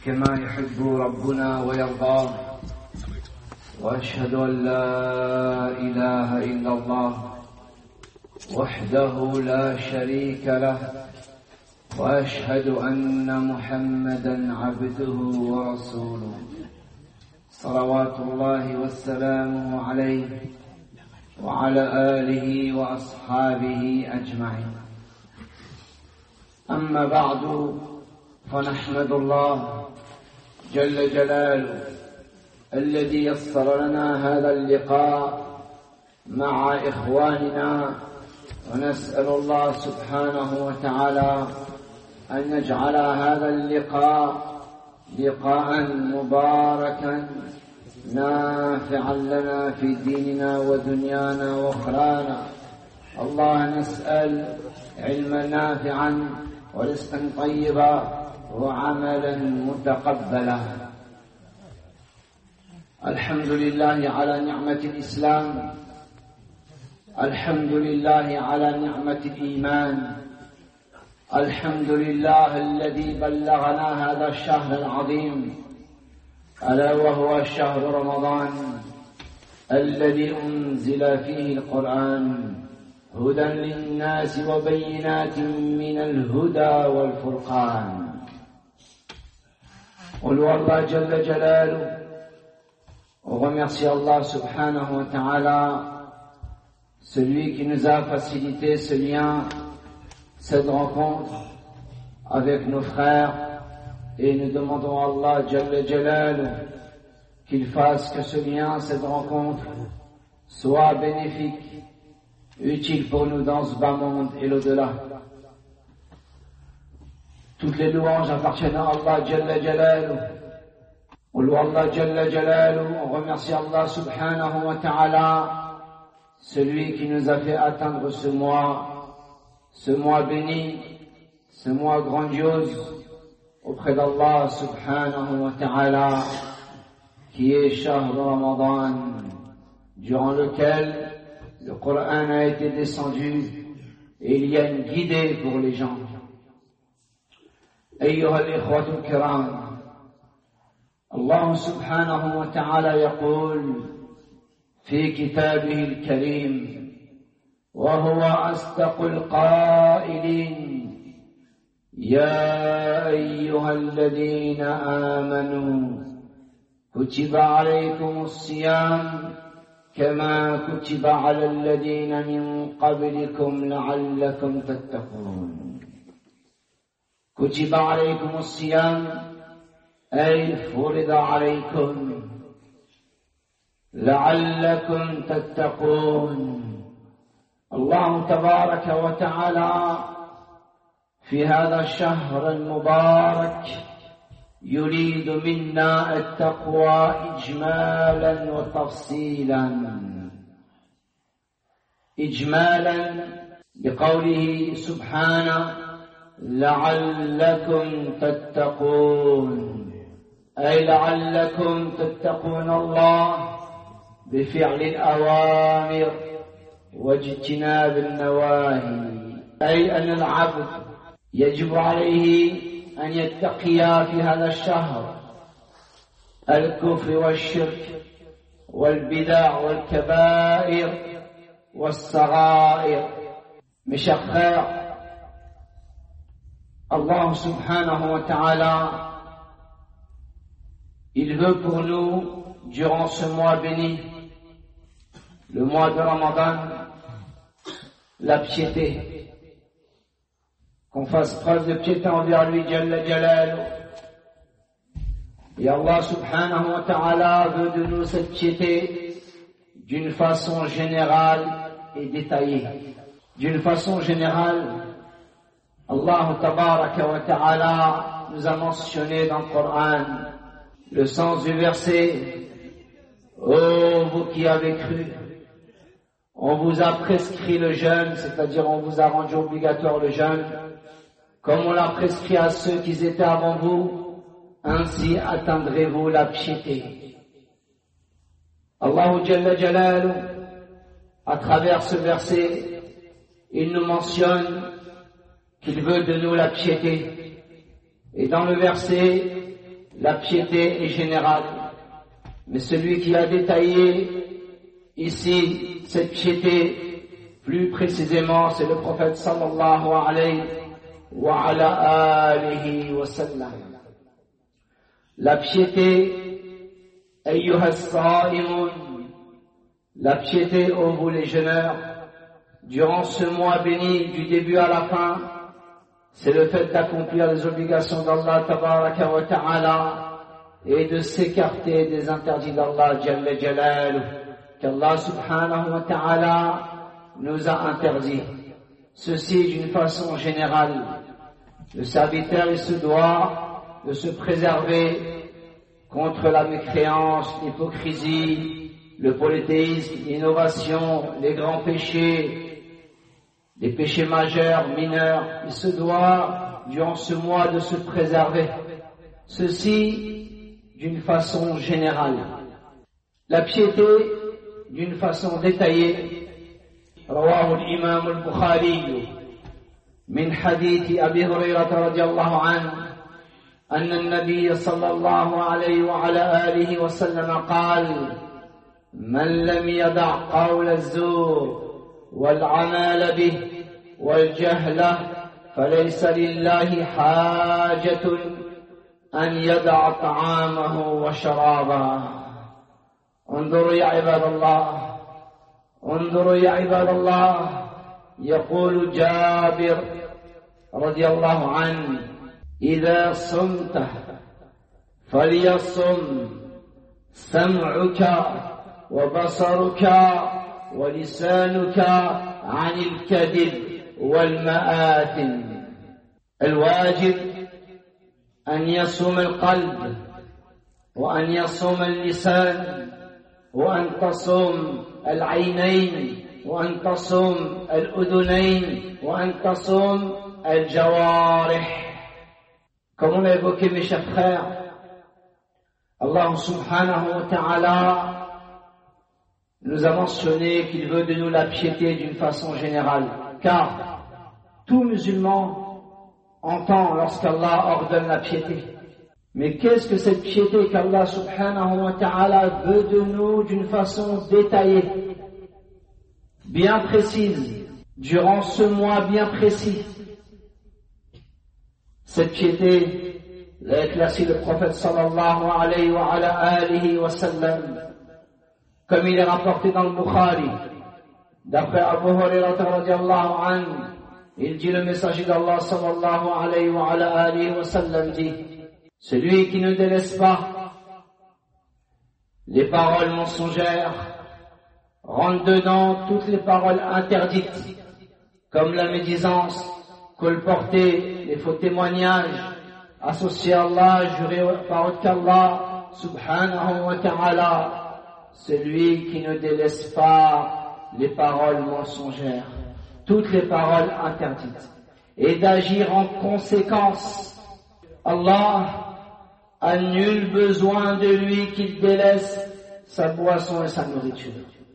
كما يحب ربنا ويرضاه، وأشهد أن لا إله إلا الله وحده لا شريك له، وأشهد أن محمدا عبده ورسوله صلوات الله والسلام عليه وعلى آله وأصحابه أجمعين. أما بعد، فنحمد الله جل جلاله الذي يسر لنا هذا اللقاء مع إخواننا، ونسأل الله سبحانه وتعالى أن يجعل هذا اللقاء لقاء مباركا نافعا لنا في ديننا ودنيانا وأخرانا. الله نسأل علما نافعا ورزقا طيبا وعملا متقبلا. الحمد لله على نعمة الإسلام، الحمد لله على نعمة الإيمان، الحمد لله الذي بلغنا هذا الشهر العظيم، ألا وهو شهر رمضان الذي أنزل فيه القرآن هدى للناس وبينات من الهدى والفرقان. قل والله جل جلاله، on remercie Allah subhanahu wa ta'ala, celui qui nous a facilité ce lien, cette rencontre avec nos frères, et nous demandons à Allah Jalla Jalal qu'il fasse que ce lien, cette rencontre soit bénéfique, utile pour nous dans ce bas monde et l'au-delà. Toutes les louanges appartiennent à Allah Jalla Jalal. On loue Allah Jalla Jalal, on remercie Allah subhanahu wa ta'ala, celui qui nous a fait atteindre ce mois béni, ce mois grandiose auprès d'Allah subhanahu wa ta'ala, qui est Shahr Ramadan, durant lequel le Coran a été descendu et il y a une guidée pour les gens. أيها الإخوة الكرام، الله سبحانه وتعالى يقول في كتابه الكريم وهو أصدق القائلين: يا أيها الذين آمنوا كتب عليكم الصيام كما كتب على الذين من قبلكم لعلكم تتقون. كتب عليكم الصيام أي فرض عليكم لعلكم تتقون. الله تبارك وتعالى في هذا الشهر المبارك يريد منا التقوى إجمالا وتفصيلا. إجمالا بقوله سبحانه: لعلكم تتقون، أي لعلكم تتقون الله بفعل الأوامر واجتناب النواهي، أي أن العبد يجب عليه أن يتقي في هذا الشهر الكفر والشرك والبدع والكبائر والصغائر. Mes chers frères, Allah subhanahu wa ta'ala, il veut pour nous, durant ce mois béni, le mois de Ramadan, la piété, qu'on fasse preuve de piété envers lui, Jalla Jalal. Et Allah subhanahu wa ta'ala veut de nous cette piété d'une façon générale et détaillée. D'une façon générale, Allah tabaraka wa ta'ala nous a mentionné dans le Coran le sens du verset: ô vous qui avez cru, on vous a prescrit le jeûne, c'est-à-dire on vous a rendu obligatoire le jeûne, comme on l'a prescrit à ceux qui étaient avant vous, ainsi atteindrez-vous la piété. Allah Jalla Jalaluhu, à travers ce verset, il nous mentionne qu'il veut de nous la piété. Et dans le verset, la piété est générale. Mais celui qui a détaillé ici cette piété, plus précisément, c'est le prophète sallallahu alayhi wa ala alihi wa sallam. La piété, ayyuha as-sa'imun, la piété, ô vous les jeûneurs, durant ce mois béni du début à la fin, c'est le fait d'accomplir les obligations d'Allah tabaraka wa ta'ala et de s'écarter des interdits d'Allah jalla jalaluh, qu'Allah subhanahu wa ta'ala nous a interdit. Ceci d'une façon générale. Le serviteur, il se doit de se préserver contre la mécréance, l'hypocrisie, le polythéisme, l'innovation, les grands péchés, les péchés majeurs, mineurs. Il se doit, durant ce mois, de se préserver. Ceci d'une façon générale. La piété, d'une façon détaillée. رواه الإمام البخاري من حديث أبي هريرة رضي الله عنه أن النبي صلى الله عليه وعلى آله وسلم قال: من لم يدع قول الزور والعمل به والجهل فليس لله حاجة أن يدع طعامه وشرابه. انظروا يا عباد الله، انظروا يا عباد الله، يقول جابر رضي الله عنه: إذا صمت فليصم سمعك وبصرك ولسانك عن الكذب والمآثم. الواجب أن يصوم القلب وأن يصوم اللسان وأن تصوم العينين وأن تصوم الأذنين وأن تصوم الجوارح. Comme on l'a évoqué, mes chers frères, Allah subhanahu wa ta'ala nous a mentionné qu'il veut de nous la piété d'une façon générale, car tout musulman entend lorsqu'Allah ordonne la piété. Mais qu'est-ce que cette piété qu'Allah subhanahu wa ta'ala veut de nous d'une façon détaillée, bien précise, durant ce mois bien précis? Cette piété l'a éclairci le prophète sallallahu alayhi wa ala alihi wa sallam, comme il est rapporté dans le Bukhari, d'après Abu Hurairah radiyallahu anhu. Il dit, le messager d'Allah sallallahu alayhi wa ala alihi wa sallam dit: celui qui ne délaisse pas les paroles mensongères rentre dedans toutes les paroles interdites, comme la médisance, colporter, les faux témoignages, associer Allah, jurer par autre qu'Allah subhanahu wa ta'ala. Celui qui ne délaisse pas les paroles mensongères, toutes les paroles interdites, et d'agir en conséquence. Allah a nul besoin de lui qu'il délaisse sa boisson et sa nourriture.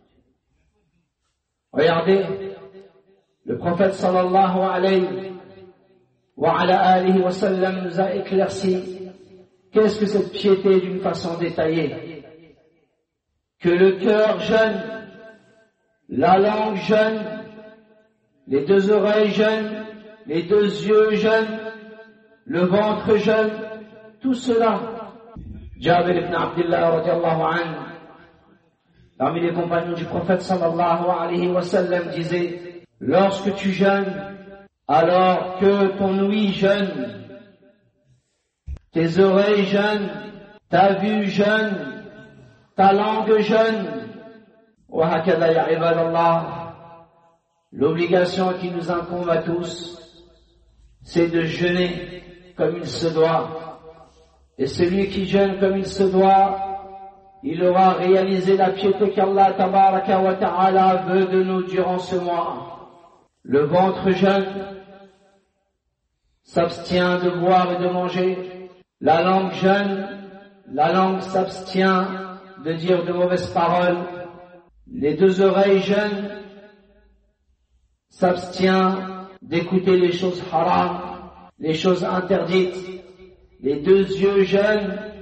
Regardez, le prophète sallallahu alayhi wa ala alihi wa sallam nous a éclairci qu'est-ce que cette piété d'une façon détaillée. Que le cœur jeûne, la langue jeûne, les deux oreilles jeûnent, les deux yeux jeûnent, le ventre jeûne, tout cela. Jabir ibn Abdullah radiyallahu anhu, parmi les compagnons du prophète sallallahu alayhi wa sallam, disait: lorsque tu jeûnes, alors que ton ouïe jeûne, tes oreilles jeûnent, ta vue jeûne, ta langue jeûne. Wa hakadha ya ibadallah, l'obligation qui nous incombe à tous, c'est de jeûner comme il se doit. Et celui qui jeûne comme il se doit, il aura réalisé la piété qu'Allah tabaraka wa ta'ala veut de nous durant ce mois. Le ventre jeûne, s'abstient de boire et de manger. La langue jeûne, la langue s'abstient de dire de mauvaises paroles. Les deux oreilles jeûnent, s'abstient d'écouter les choses haram, les choses interdites. Les deux yeux jeûnent,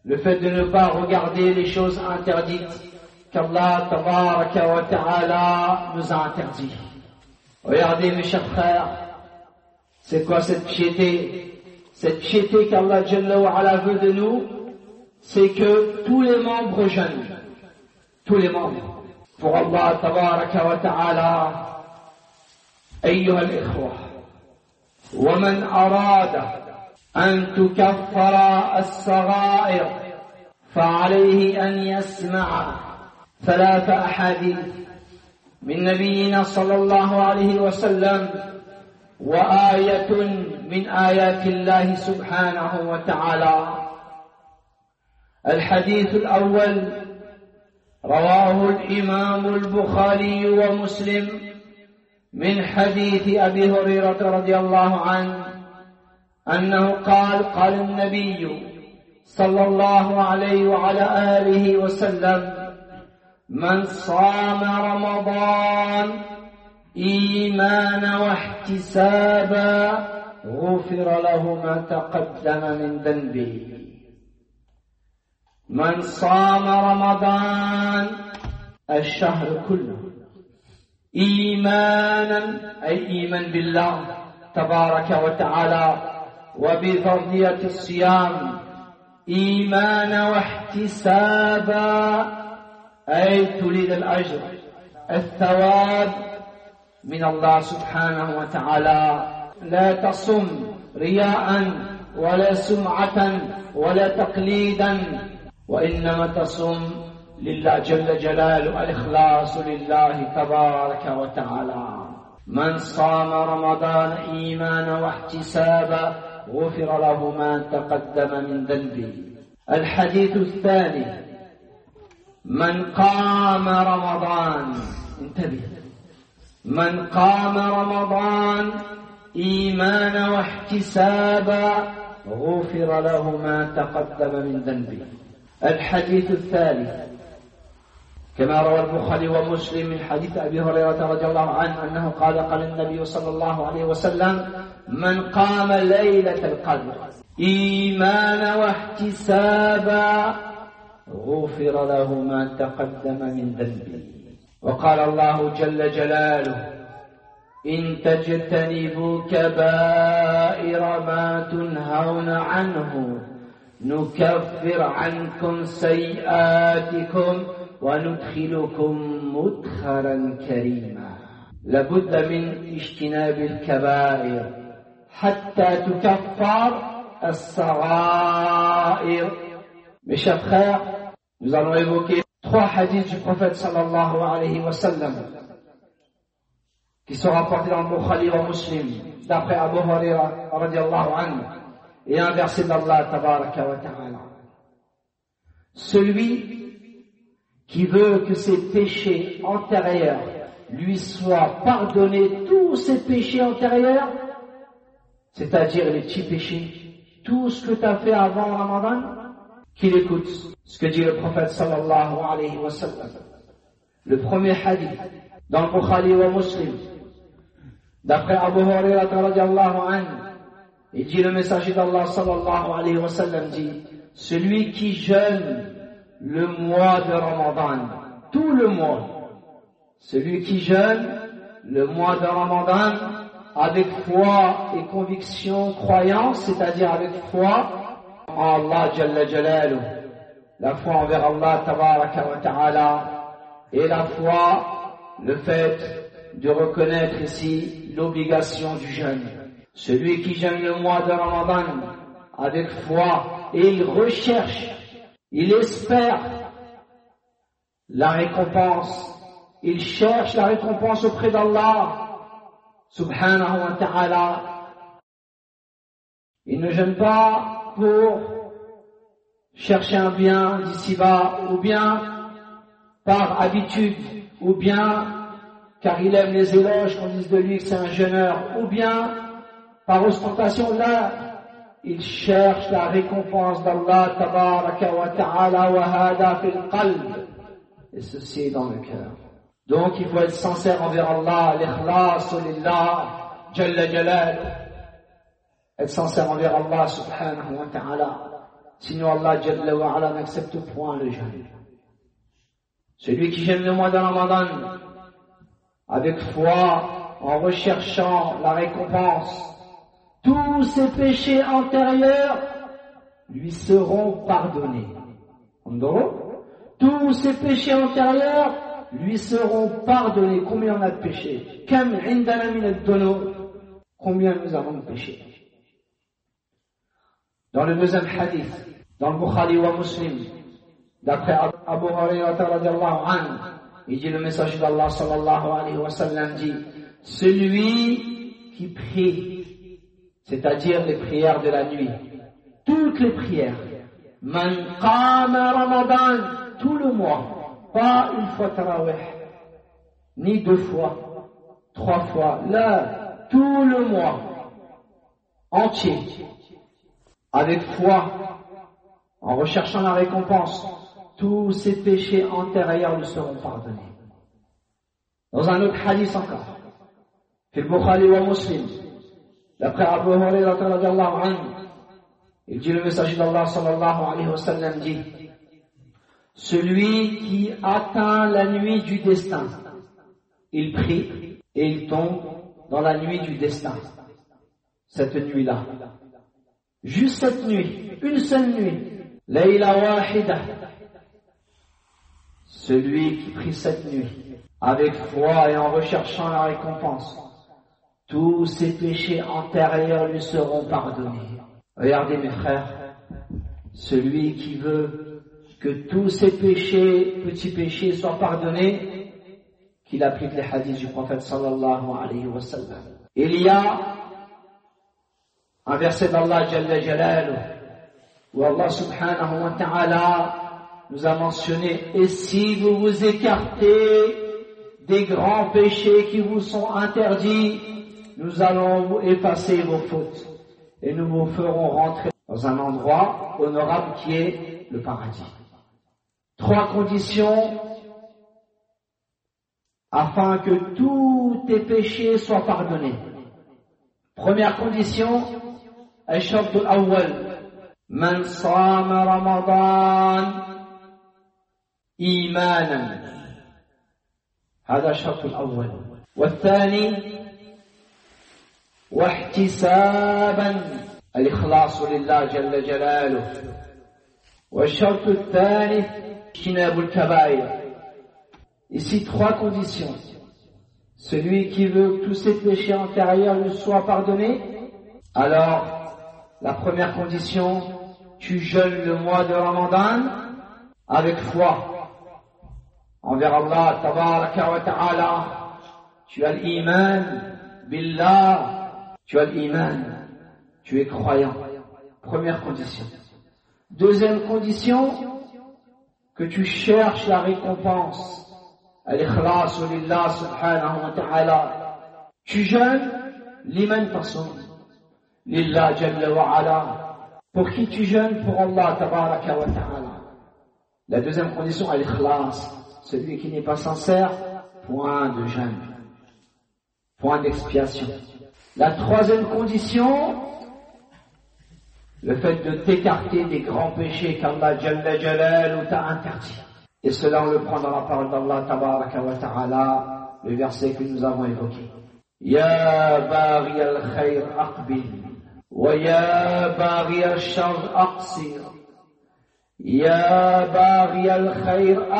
le fait de ne pas regarder les choses interdites qu'Allah tabaraka wa ta'ala nous a interdit. Regardez mes chers frères, c'est quoi cette piété? Cette piété qu'Allah Jalla wa Ala veut de nous, c'est que tous les membres jeûnent, tous les membres, pour Allah tabaraka wa ta'ala. أيها الإخوة ومن أراد أن تكفر الصغائر فعليه أن يسمع 3 أحاديث من نبينا صلى الله عليه وسلم وآية من آيات الله سبحانه وتعالى. الحديث الأول رواه الإمام البخاري ومسلم من حديث أبي هريرة رضي الله عنه أنه قال قال النبي صلى الله عليه وعلى آله وسلم من صام رمضان إيمانا واحتسابا غفر له ما تقدم من ذنبه. من صام رمضان الشهر كله إيمانا أي إيمان بالله تبارك وتعالى وبفرضية الصيام إيمانا واحتسابا أي تريد الأجر الثواب من الله سبحانه وتعالى. لا تصم رياء ولا سمعة ولا تقليدا وإنما تصم لله جل جلاله الإخلاص لله تبارك وتعالى. من صام رمضان إيمانا واحتسابا غفر له ما تقدم من ذنبه. الحديث الثاني من قام رمضان انتبه من قام رمضان إيمانا واحتسابا غفر له ما تقدم من ذنبه. الحديث الثالث كما روى البخاري ومسلم من حديث أبي هريرة رضي الله عنه أنه قال قال النبي صلى الله عليه وسلم من قام ليلة القدر إيمانا واحتسابا غفر له ما تقدم من ذنبه. وقال الله جل جلاله إن تجتنبوا كبائر ما تنهون عنه نكفر عنكم سيئاتكم وندخلكم مدخلا كريما. لابد من اجتناب الكبائر حتى تكفر الصغائر. Mes chers frères, nous allons évoquer 3 hadiths du prophète sallallahu alayhi wa sallam qui sont rapportés dans le Bukhari wa Muslim d'après Abu Huraira radiyallahu anhu et un verset d'Allah tabaraka wa ta'ala. Celui qui veut que ses péchés antérieurs lui soient pardonnés, tous ses péchés antérieurs, c'est-à-dire les petits péchés, tout ce que tu as fait avant Ramadan, qu'il écoute ce que dit le prophète sallallahu alayhi wa sallam. Le premier hadith dans le Bukhari wa Muslim d'après Abu Huraira radiyallahu anhu, il dit le messager d'Allah sallallahu alayhi wa sallam dit celui qui jeûne le mois de Ramadan, tout le mois, celui qui jeûne le mois de Ramadan avec foi et conviction, croyance, c'est-à-dire avec foi en Allah Jalla Jalaluh, la foi envers Allah Tabaraka wa Ta'ala, et la foi, le fait de reconnaître ici l'obligation du jeûne. Celui qui jeûne le mois de Ramadan avec foi et il recherche, il espère la récompense, il cherche la récompense auprès d'Allah subhanahu wa ta'ala. Il ne jeûne pas pour chercher un bien d'ici-bas, ou bien par habitude, ou bien car il aime les éloges qu'on dise de lui que c'est un jeûneur, ou bien par ostentation. Là, il cherche la récompense d'Allah tabaraka wa ta'ala wa hada fil qalb, et ceci est dans le cœur. Donc il faut être sincère envers Allah, l'ikhlas lillah jalla jalal, être sincère envers Allah subhanahu wa ta'ala. Sinon Allah Jalla wa Ala n'accepte point le jeûne. Celui qui jeûne le mois de Ramadan avec foi, en recherchant la récompense, tous ses péchés antérieurs lui seront pardonnés. Tous ses péchés antérieurs lui seront pardonnés. Combien on a de péchés? Combien nous avons de péchés? Dans le deuxième hadith, dans le Bukhari wa Muslim, d'après Abu Hurairah radiyallahu anhu, il dit, le messager d'Allah sallallahu alayhi wa sallam dit, celui qui prie, c'est-à-dire les prières de la nuit, toutes les prières, man qama Ramadan, tout le mois, pas une fois tarawih, ni 2 fois, 3 fois, là, tout le mois, entier, avec foi, en recherchant la récompense, tous ses péchés antérieurs lui seront pardonnés. Dans un autre hadith encore, fil Bukhari wa Muslim, d'après Abu Hurairah radiyallahu anhu, il dit, le messager d'Allah sallallahu alayhi wa sallam dit, celui qui atteint la nuit du destin, il prie et il tombe dans la nuit du destin, cette nuit-là. Juste cette nuit, une seule nuit, Layla wahida, celui qui prie cette nuit, avec foi et en recherchant la récompense, tous ses péchés antérieurs lui seront pardonnés. Regardez mes frères, celui qui veut que tous ses péchés, petits péchés, soient pardonnés, qu'il applique les hadiths du prophète sallallahu alayhi wa sallam. Il y a un verset d'Allah Jalla Jalaluhu, où Allah subhanahu wa ta'ala nous a mentionné, et si vous vous écartez des grands péchés qui vous sont interdits, nous allons vous effacer vos fautes et nous vous ferons rentrer dans un endroit honorable qui est le paradis. 3 conditions afin que tous tes péchés soient pardonnés. Première condition, الشرط الأول من صام رمضان إيمانا هذا الشرط الأول والثاني واحتسابا الإخلاص لله جل جلاله والشرط الثالث اجتناب الكبائر. Ici 3 conditions. Celui qui veut que tous ses péchés antérieurs lui soient pardonnés, alors la première condition, tu jeûnes le mois de Ramadan avec foi envers Allah tabaraka wa ta'ala. Tu as l'iman billah, tu as l'iman, tu es croyant. Première condition. Deuxième condition, que tu cherches la récompense. Al-ikhlas lillah subhanahu wa ta'ala. Tu jeûnes liman tasum. Lillah jalla wa ala. Pour qui tu jeûnes? Pour Allah tabaraka wa ta'ala. La deuxième condition, al-ikhlas. Celui qui n'est pas sincère, point de jeûne. Point d'expiation. La troisième condition, le fait de t'écarter des grands péchés qu'Allah jalla jalaluhu t'a interdit. Et cela on le prend dans la parole d'Allah tabaraka wa ta'ala, le verset que nous avons évoqué. Ya baghi al-khayr aqbil. ويا باغي الشر أقصر يا باغي الخير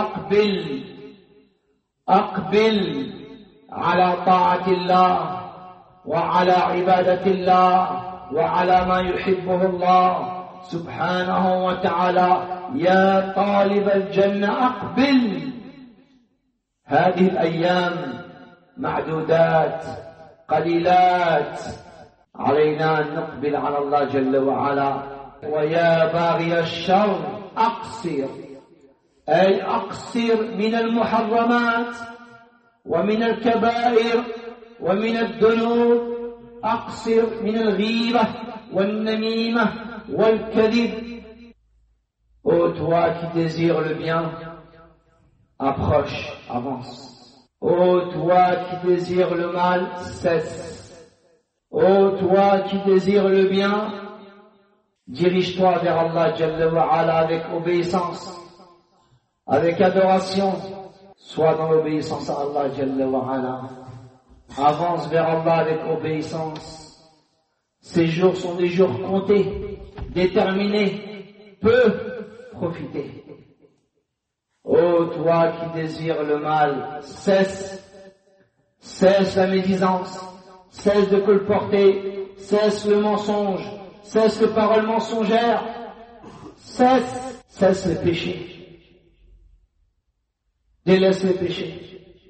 أقبل على طاعة الله وعلى عبادة الله وعلى ما يحبه الله سبحانه وتعالى. يا طالب الجنة أقبل. هذه الأيام معدودات قليلات، علينا أن نقبل على الله جل وعلا. ويا باغي الشر أقصر، أي أقصر من المحرمات ومن الكبائر ومن الذنوب، أقصر من الغيبة والنميمة والكذب. Ô toi qui désires le bien, approche, avance. Ô toi qui désires le mal, cesse. Ô toi qui désires le bien, Dirige-toi vers Allah Jalla wa Ala avec obéissance, avec adoration. Sois dans l'obéissance à Allah Jalla wa Ala. Avance vers Allah avec obéissance. Ces jours sont des jours comptés, déterminés, peu profiter. Ô toi qui désires le mal, cesse la médisance, cesse de colporter, cesse le mensonge, cesse les paroles mensongères, cesse les péchés. Délaisse les péchés.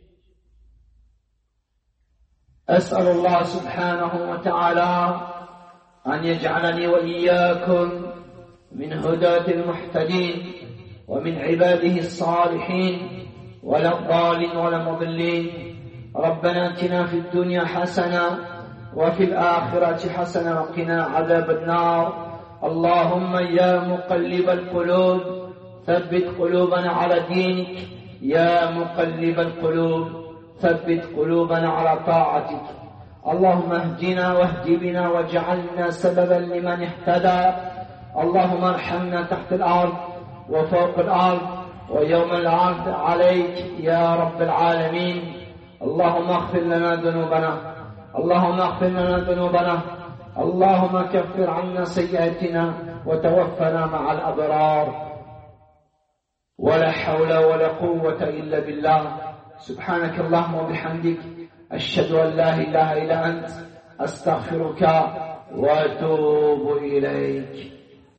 أسأل الله سبحانه وتعالى أن يجعلني وإياكم من هداة المهتدين ومن عباده الصالحين ولا الضالين ولا المضلين. ربنا اتنا في الدنيا حسنة وفي الآخرة حسنة وقنا عذاب النار. اللهم يا مقلب القلوب ثبت قلوبنا على دينك. يا مقلب القلوب ثبت قلوبنا على طاعتك. اللهم اهدنا واهد بنا واجعلنا سببا لمن اهتدى. اللهم ارحمنا تحت الأرض وفوق الأرض ويوم العرض عليك يا رب العالمين. اللهم اغفر لنا ذنوبنا، اللهم اغفر لنا ذنوبنا، اللهم كفر عنا سيئاتنا وتوفنا مع الأبرار. ولا حول ولا قوة إلا بالله. سبحانك اللهم وبحمدك أشهد أن لا إله إلا أنت أستغفرك وأتوب إليك.